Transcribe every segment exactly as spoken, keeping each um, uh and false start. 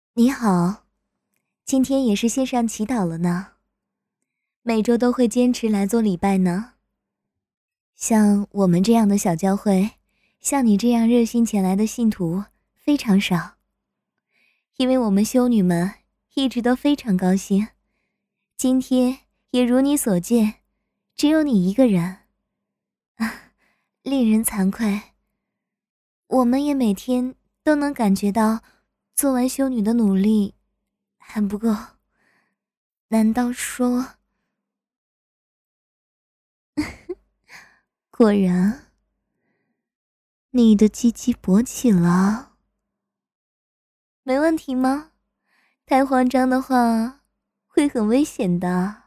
你好，今天也是线上祈祷了呢。每周都会坚持来做礼拜呢。像我们这样的小教会，像你这样热心前来的信徒非常少。因为我们修女们一直都非常高兴，今天也如你所见，只有你一个人，啊，令人惭愧。我们也每天都能感觉到做完修女的努力还不够。难道说果然你的鸡鸡勃起了？没问题吗？太慌张的话会很危险的。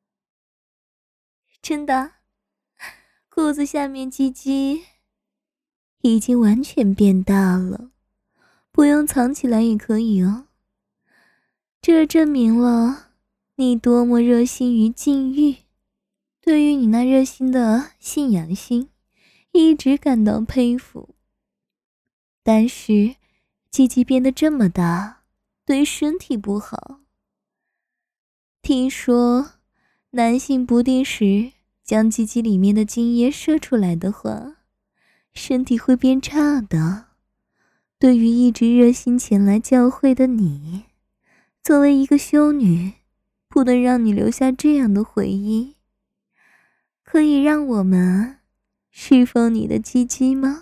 真的，裤子下面鸡鸡已经完全变大了，不用藏起来也可以哦。这证明了你多么热心于禁欲，对于你那热心的信仰心一直感到佩服。但是鸡鸡变得这么大，对身体不好。听说男性不定时将鸡鸡里面的精液射出来的话，身体会变差的。对于一直热心前来教会的你，作为一个修女，不能让你留下这样的回忆。可以让我们释放你的鸡鸡吗？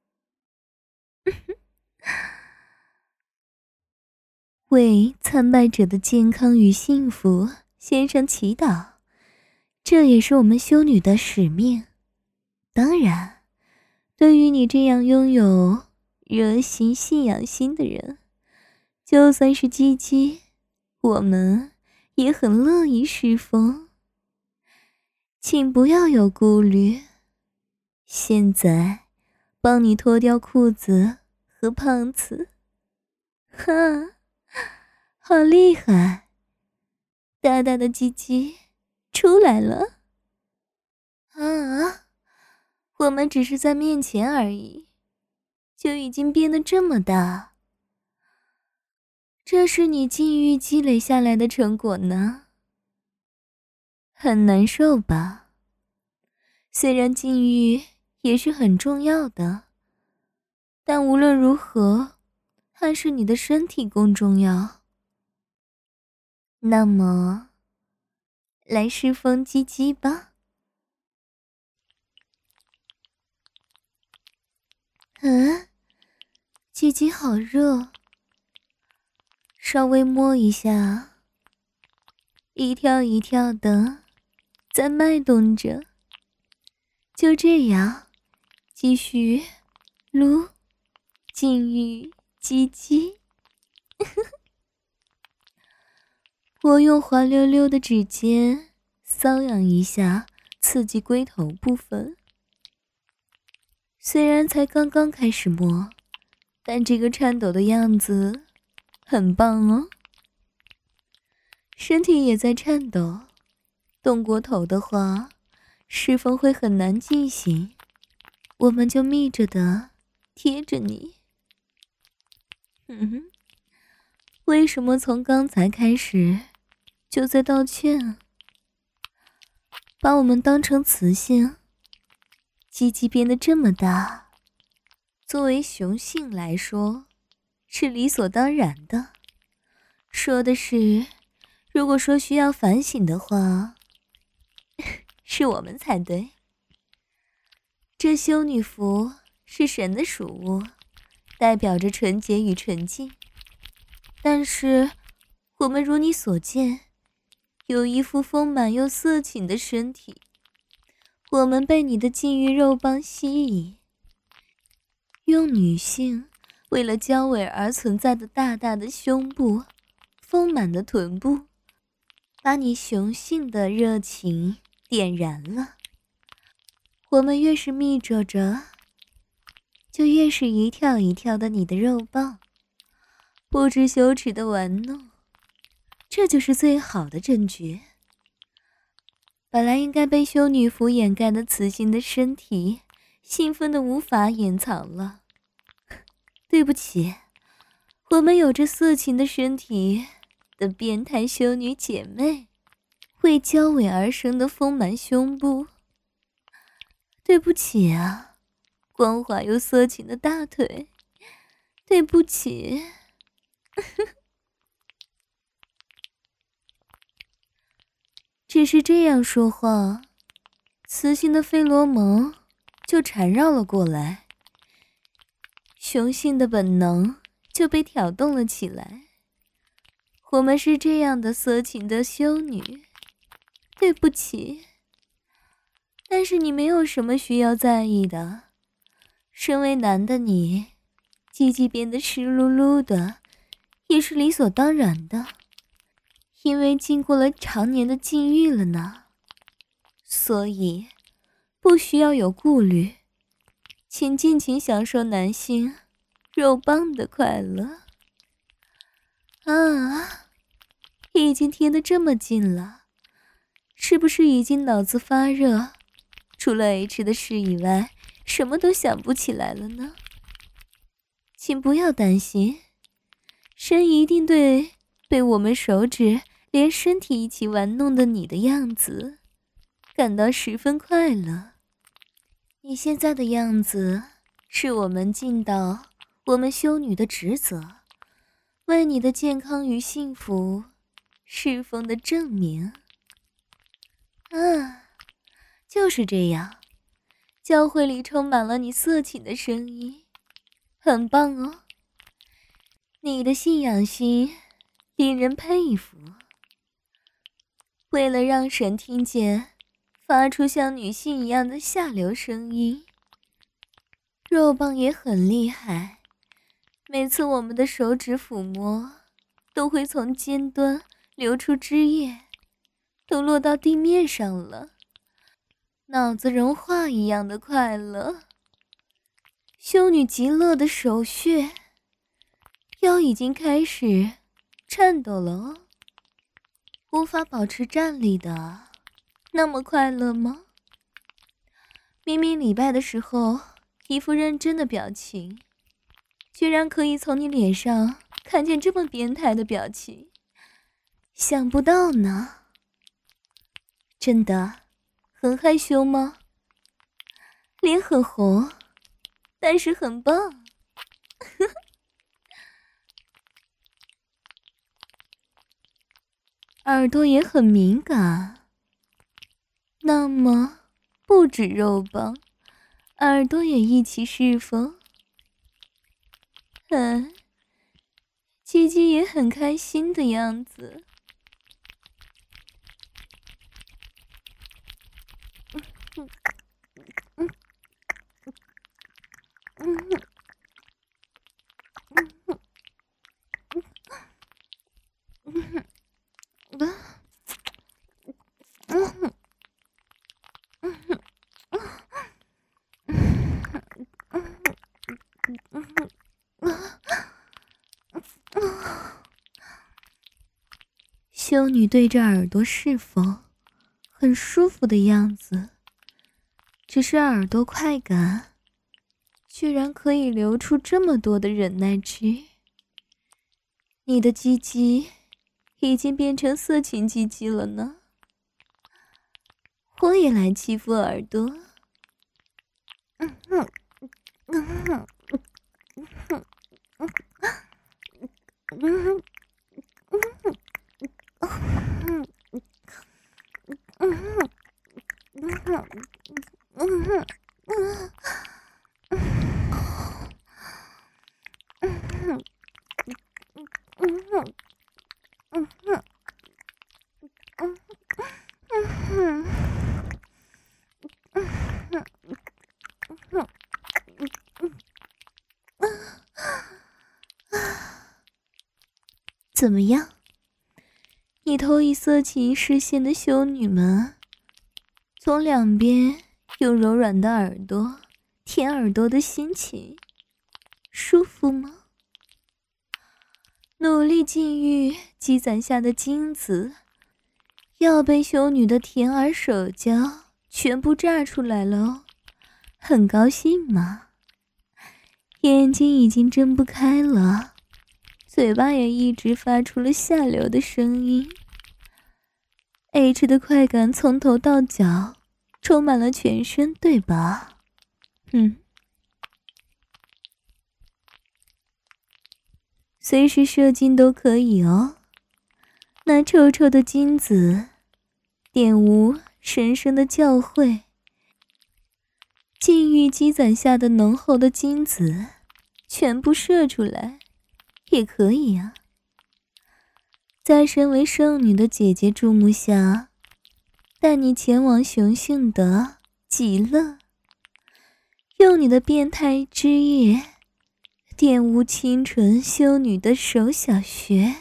为参拜者的健康与幸福献上祈祷，这也是我们修女的使命。当然，对于你这样拥有热心信仰心的人，就算是鸡鸡，我们也很乐意侍奉。请不要有顾虑，现在帮你脱掉裤子和胖子。哈，好厉害，大大的鸡鸡出来了。啊，我们只是在面前而已，就已经变得这么大。这是你禁欲积累下来的成果呢。很难受吧？虽然禁欲也是很重要的，但无论如何，还是你的身体更重要。那么，来释放鸡鸡吧。嗯，鸡鸡好热，稍微摸一下，一跳一跳的在脉动着。就这样，继续撸禁欲鸡鸡。我用滑溜溜的指尖搔痒一下刺激龟头部分。虽然才刚刚开始摸，但这个颤抖的样子很棒哦。身体也在颤抖，动过头的话，释放会很难进行。我们就密着的贴着你。嗯哼，为什么从刚才开始就在道歉？把我们当成雌性，鸡鸡变得这么大，作为雄性来说是理所当然的。说的是，如果说需要反省的话，是我们才对。这修女服是神的属物，代表着纯洁与纯净。但是我们如你所见，有一副丰满又色情的身体，我们被你的禁欲肉棒吸引，用女性为了交尾而存在的大大的胸部、丰满的臀部，把你雄性的热情点燃了。我们越是密着着，就越是一跳一跳的你的肉棒，不知羞耻的玩弄，这就是最好的证据。本来应该被修女服掩盖的雌性的身体，兴奋的无法掩藏了。对不起， 我们有着色情的身体的变态修女姐妹，为交尾而生的丰满胸部。对不起啊，光滑又色情的大腿，对不起。只是这样说话，雌性的费洛蒙就缠绕了过来，雄性的本能就被挑动了起来。我们是这样的色情的修女，对不起。但是你没有什么需要在意的，身为男的你，鸡鸡变得湿漉漉的，也是理所当然的，因为经过了常年的禁欲了呢，所以不需要有顾虑，请尽情享受男性肉棒的快乐。啊，已经贴得这么近了，是不是已经脑子发热，除了 H 的事以外什么都想不起来了呢？请不要担心，神一定对被我们手指连身体一起玩弄的你的样子感到十分快乐。你现在的样子是我们尽到我们修女的职责，为你的健康与幸福侍奉的证明。啊，就是这样，教会里充满了你色情的声音，很棒哦。你的信仰心令人佩服。为了让神听见发出像女性一样的下流声音，肉棒也很厉害，每次我们的手指抚摸都会从尖端流出汁液，都落到地面上了，脑子融化一样的快乐。修女极乐的手穴腰已经开始颤抖了哦，无法保持站立的那么快乐吗？明明礼拜的时候一副认真的表情，居然可以从你脸上看见这么变态的表情，想不到呢。真的很害羞吗？脸很红，但是很棒。耳朵也很敏感，那么不止肉棒，耳朵也一起侍奉。嗯，鸡鸡也很开心的样子。修女对着耳朵侍奉，很舒服的样子，只是耳朵快感居然可以流出这么多的忍耐汁。你的鸡鸡已经变成色情鸡鸡了呢。我也来欺负耳朵。嗯哼，嗯哼，嗯哼，嗯哼，嗯哼，嗯哼，嗯哼，嗯哼。怎么样？你投以色情视线的修女们，从两边用柔软的耳朵舔耳朵的心情，舒服吗？努力禁欲积攒下的精子，要被修女的甜耳手交全部炸出来了哦，很高兴吗？眼睛已经睁不开了， 嘴巴也一直发出了下流的声音。H 的快感从头到脚充满了全身，对吧？嗯，随时射精都可以哦。那臭臭的精子，玷污神圣的教诲，禁欲积攒下的浓厚的精子，全部射出来，也可以啊。在身为圣女的姐姐注目下，带你前往雄性的极乐，用你的变态之液玷污清纯修女的手小穴，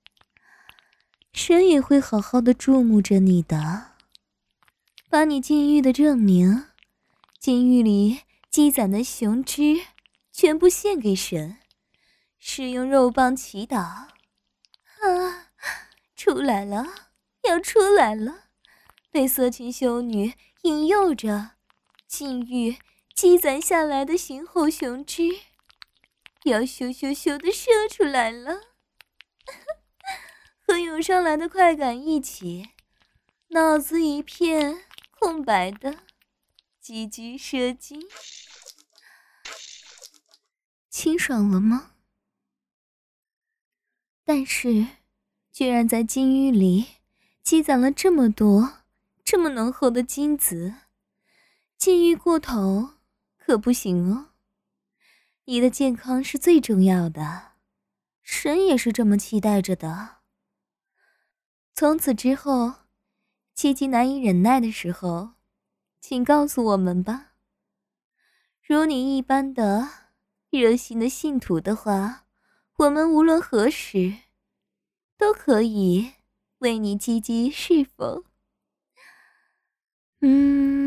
神也会好好的注目着你的，把你禁欲的证明，禁欲里积攒的雄汁全部献给神，使用肉棒祈祷。啊，出来了，要出来了！被色情修女引诱着，禁欲积攒下来的雄厚雄汁，要咻咻咻的射出来了。和涌上来的快感一起，脑子一片空白的，积极射精。清爽了吗？但是居然在禁欲里积攒了这么多这么浓厚的精子，禁欲过头可不行哦。你的健康是最重要的，神也是这么期待着的。从此之后，七七难以忍耐的时候，请告诉我们吧。如你一般的热心的信徒的话，我们无论何时都可以为你积极是否？嗯。